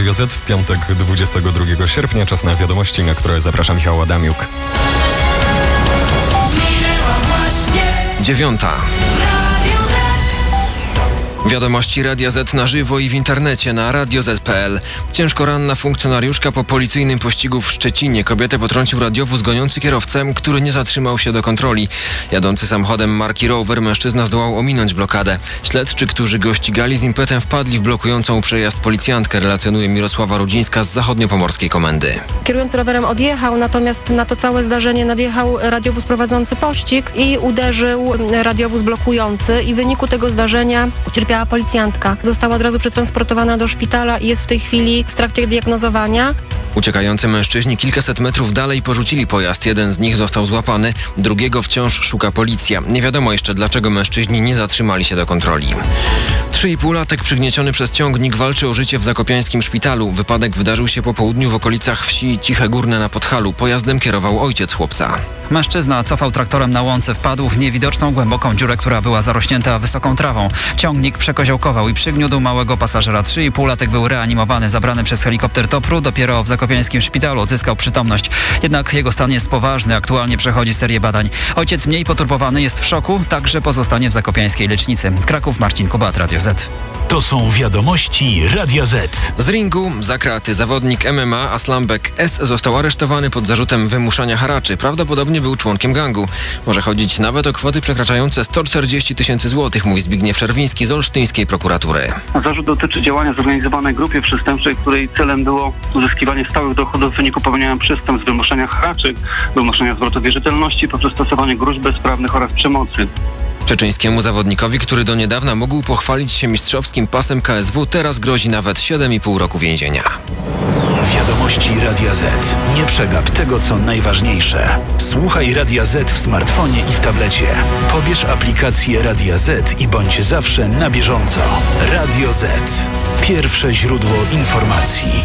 Radio Z w piątek 22 sierpnia. Czas na wiadomości, na które zaprasza Michał Adamiuk. 9. Wiadomości Radia Z na żywo i w internecie na radioz.pl. Ciężko ranna funkcjonariuszka po policyjnym pościgu w Szczecinie. Kobietę potrącił radiowóz goniący kierowcę, który nie zatrzymał się do kontroli. Jadący samochodem marki Rover mężczyzna zdołał ominąć blokadę. Śledczy, którzy go ścigali z impetem, wpadli w blokującą przejazd policjantkę, relacjonuje Mirosława Rudzińska z zachodniopomorskiej komendy. Kierujący rowerem odjechał, natomiast na to całe zdarzenie nadjechał radiowóz prowadzący pościg i uderzył radiowóz blokujący i w wyniku tego zdarzenia ucierpiała policjantka. Została od razu przetransportowana do szpitala i jest w tej chwili w trakcie diagnozowania. Uciekający mężczyźni kilkaset metrów dalej porzucili pojazd. Jeden z nich został złapany, drugiego wciąż szuka policja. Nie wiadomo jeszcze, dlaczego mężczyźni nie zatrzymali się do kontroli. 3,5-latek przygnieciony przez ciągnik walczy o życie w zakopiańskim szpitalu. Wypadek wydarzył się po południu w okolicach wsi Ciche Górne na Podhalu. Pojazdem kierował ojciec chłopca. Mężczyzna cofał traktorem na łące, wpadł w niewidoczną głęboką dziurę, która była zarośnięta wysoką trawą. Ciągnik przekoziołkował i przygniótł małego pasażera. 3,5-latek był reanimowany, zabrany przez helikopter TOPR-u. Dopiero w zakopiańskim szpitalu odzyskał przytomność. Jednak jego stan jest poważny, aktualnie przechodzi serię badań. Ojciec mniej poturbowany jest w szoku, także pozostanie w zakopiańskiej lecznicy. Kraków, Marcin Kubat, Radio Z. To są wiadomości Radia Z. Z ringu za kraty zawodnik MMA Aslambek S. został aresztowany pod zarzutem wymuszania haraczy. Prawdopodobnie był członkiem gangu. Może chodzić nawet o kwoty przekraczające 140 000 złotych, mówi Zbigniew Czerwiński z olsztyńskiej prokuratury. Zarzut dotyczy działania w zorganizowanej grupie przestępczej, której celem było uzyskiwanie stałych dochodów w wyniku popełniania przestępstw, wymuszania haraczy, wymuszania zwrotu wierzytelności poprzez stosowanie gróźb bezprawnych oraz przemocy. Czeczyńskiemu zawodnikowi, który do niedawna mógł pochwalić się mistrzowskim pasem KSW, teraz grozi nawet 7,5 roku więzienia. Wiadomości Radia Z. Nie przegap tego, co najważniejsze. Słuchaj Radia Z w smartfonie i w tablecie. Pobierz aplikację Radia Z i bądź zawsze na bieżąco. Radio Z. Pierwsze źródło informacji.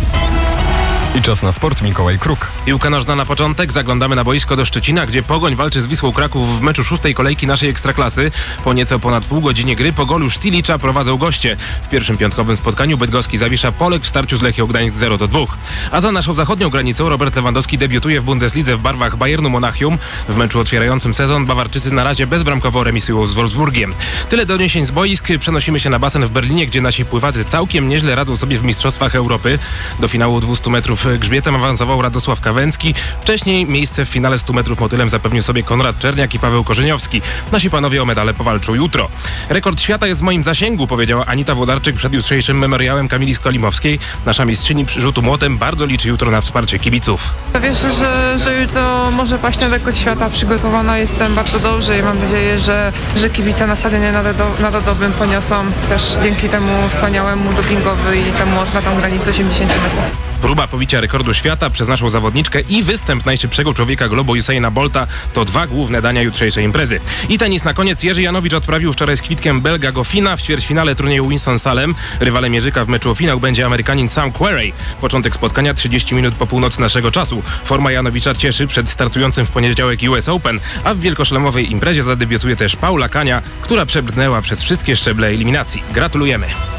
I czas na sport. Mikołaj Kruk. Piłka nożna na początek. Zaglądamy na boisko do Szczecina, gdzie Pogoń walczy z Wisłą Kraków w meczu 6. kolejki naszej Ekstraklasy. Po nieco ponad pół godzinie gry po golu Sztilicza prowadzą goście. W pierwszym piątkowym spotkaniu bydgoski Zawisza poległ w starciu z Lechią Gdańsk 0-2. A za naszą zachodnią granicą Robert Lewandowski debiutuje w Bundeslidze w barwach Bayernu Monachium. W meczu otwierającym sezon Bawarczycy na razie bezbramkowo remisują z Wolfsburgiem. Tyle doniesień z boisk. Przenosimy się na basen w Berlinie, gdzie nasi pływacy całkiem nieźle radzą sobie w Mistrzostwach Europy. Do finału 200 metrów grzbietem awansował Radosław Kawęcki. Wcześniej miejsce w finale 100 metrów motylem zapewnił sobie Konrad Czerniak i Paweł Korzeniowski. Nasi panowie o medale powalczą jutro. Rekord świata jest w moim zasięgu, powiedziała Anita Włodarczyk przed jutrzejszym memoriałem Kamili Skolimowskiej. Nasza mistrzyni rzutu młotem bardzo liczy jutro na wsparcie kibiców. Wierzę, że jutro może paść na rekord świata. Przygotowana jestem bardzo dobrze i mam nadzieję, że kibice na stadionie narodowym poniosą też dzięki temu wspaniałemu dopingowi i temu na tą granicę 80 metrów. Próba pobicia rekordu świata przez naszą zawodniczkę i występ najszybszego człowieka globu Usaina Bolta to dwa główne dania jutrzejszej imprezy. I tenis na koniec. Jerzy Janowicz odprawił wczoraj z kwitkiem Belga Goffina w ćwierćfinale turnieju Winston-Salem. Rywalem Jerzyka w meczu o finał będzie Amerykanin Sam Querrey. Początek spotkania 30 minut po północy naszego czasu. Forma Janowicza cieszy przed startującym w poniedziałek US Open, a w wielkoszlemowej imprezie zadebiutuje też Paula Kania, która przebrnęła przez wszystkie szczeble eliminacji. Gratulujemy!